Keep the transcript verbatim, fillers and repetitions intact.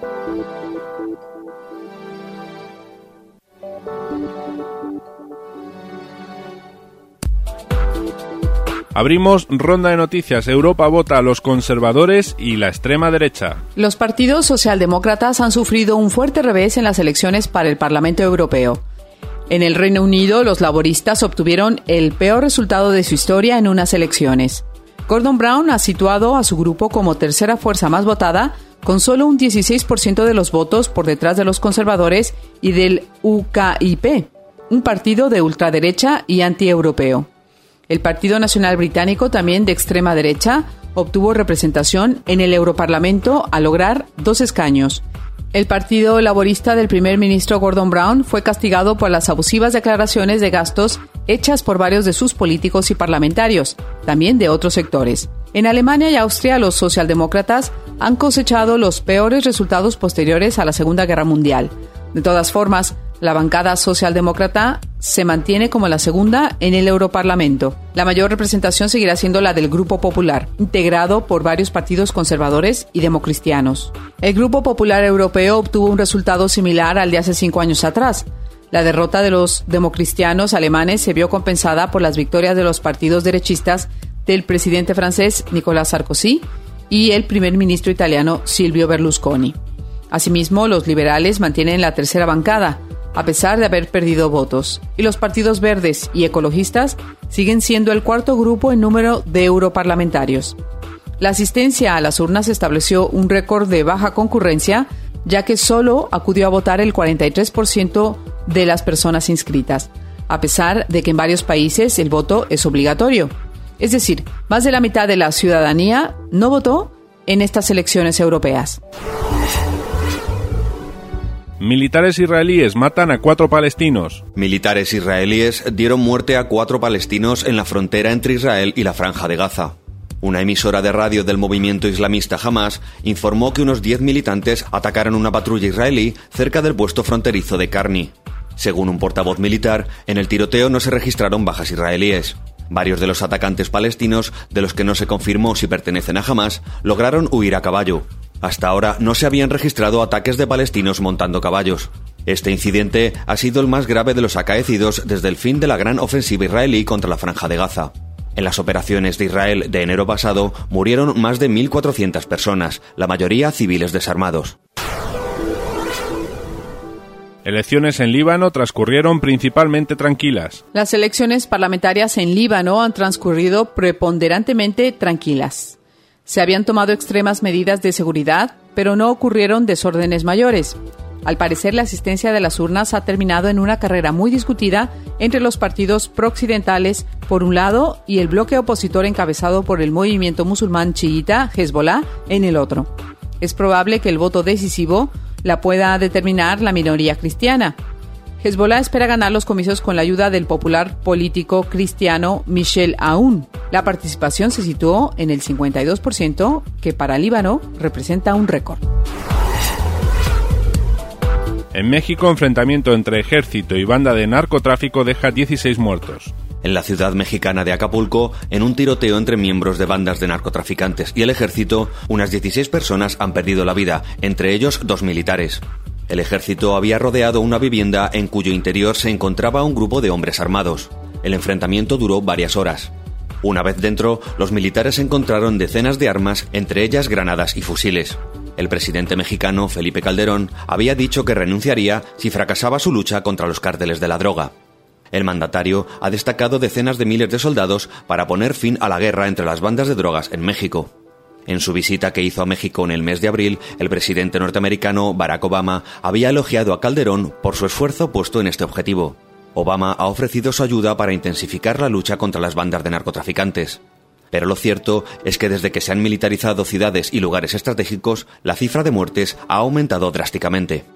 Abrimos ronda de noticias. Europa vota a los conservadores y la extrema derecha. Los partidos socialdemócratas han sufrido un fuerte revés en las elecciones para el Parlamento Europeo. En el Reino Unido, los laboristas obtuvieron el peor resultado de su historia en unas elecciones. Gordon Brown ha situado a su grupo como tercera fuerza más votada, con solo un dieciséis por ciento de los votos por detrás de los conservadores y del U K I P, un partido de ultraderecha y antieuropeo. El Partido Nacional Británico, también de extrema derecha, obtuvo representación en el Europarlamento al lograr dos escaños. El Partido Laborista del primer ministro Gordon Brown fue castigado por las abusivas declaraciones de gastos hechas por varios de sus políticos y parlamentarios, también de otros sectores. En Alemania y Austria, los socialdemócratas han cosechado los peores resultados posteriores a la Segunda Guerra Mundial. De todas formas, la bancada socialdemócrata se mantiene como la segunda en el Europarlamento. La mayor representación seguirá siendo la del Grupo Popular, integrado por varios partidos conservadores y democristianos. El Grupo Popular Europeo obtuvo un resultado similar al de hace cinco años atrás. La derrota de los democristianos alemanes se vio compensada por las victorias de los partidos derechistas del presidente francés Nicolas Sarkozy y el primer ministro italiano Silvio Berlusconi. Asimismo, los liberales mantienen la tercera bancada, a pesar de haber perdido votos, y los partidos verdes y ecologistas siguen siendo el cuarto grupo en número de europarlamentarios. La asistencia a las urnas estableció un récord de baja concurrencia, ya que solo acudió a votar el cuarenta y tres por ciento de las personas inscritas, a pesar de que en varios países el voto es obligatorio. Es decir, más de la mitad de la ciudadanía no votó en estas elecciones europeas. Militares israelíes matan a cuatro palestinos. Militares israelíes dieron muerte a cuatro palestinos en la frontera entre Israel y la Franja de Gaza. Una emisora de radio del movimiento islamista Hamas informó que unos diez militantes atacaron una patrulla israelí cerca del puesto fronterizo de Karni. Según un portavoz militar, en el tiroteo no se registraron bajas israelíes. Varios de los atacantes palestinos, de los que no se confirmó si pertenecen a Hamas, lograron huir a caballo. Hasta ahora no se habían registrado ataques de palestinos montando caballos. Este incidente ha sido el más grave de los acaecidos desde el fin de la gran ofensiva israelí contra la Franja de Gaza. En las operaciones de Israel de enero pasado murieron más de mil cuatrocientas personas, la mayoría civiles desarmados. Elecciones en Líbano transcurrieron principalmente tranquilas. Las elecciones parlamentarias en Líbano han transcurrido preponderantemente tranquilas. Se habían tomado extremas medidas de seguridad, pero no ocurrieron desórdenes mayores. Al parecer, la asistencia de las urnas ha terminado en una carrera muy discutida entre los partidos prooccidentales, por un lado, y el bloque opositor encabezado por el movimiento musulmán chiita Hezbollah en el otro. Es probable que el voto decisivo la pueda determinar la minoría cristiana. Hezbollah espera ganar los comicios con la ayuda del popular político cristiano Michel Aoun. La participación se situó en el cincuenta y dos por ciento, que para Líbano representa un récord. En México, enfrentamiento entre ejército y banda de narcotráfico deja dieciséis muertos. En la ciudad mexicana de Acapulco, en un tiroteo entre miembros de bandas de narcotraficantes y el ejército, unas dieciséis personas han perdido la vida, entre ellos dos militares. El ejército había rodeado una vivienda en cuyo interior se encontraba un grupo de hombres armados. El enfrentamiento duró varias horas. Una vez dentro, los militares encontraron decenas de armas, entre ellas granadas y fusiles. El presidente mexicano, Felipe Calderón, había dicho que renunciaría si fracasaba su lucha contra los cárteles de la droga. El mandatario ha destacado decenas de miles de soldados para poner fin a la guerra entre las bandas de drogas en México. En su visita que hizo a México en el mes de abril, el presidente norteamericano Barack Obama había elogiado a Calderón por su esfuerzo puesto en este objetivo. Obama ha ofrecido su ayuda para intensificar la lucha contra las bandas de narcotraficantes. Pero lo cierto es que desde que se han militarizado ciudades y lugares estratégicos, la cifra de muertes ha aumentado drásticamente.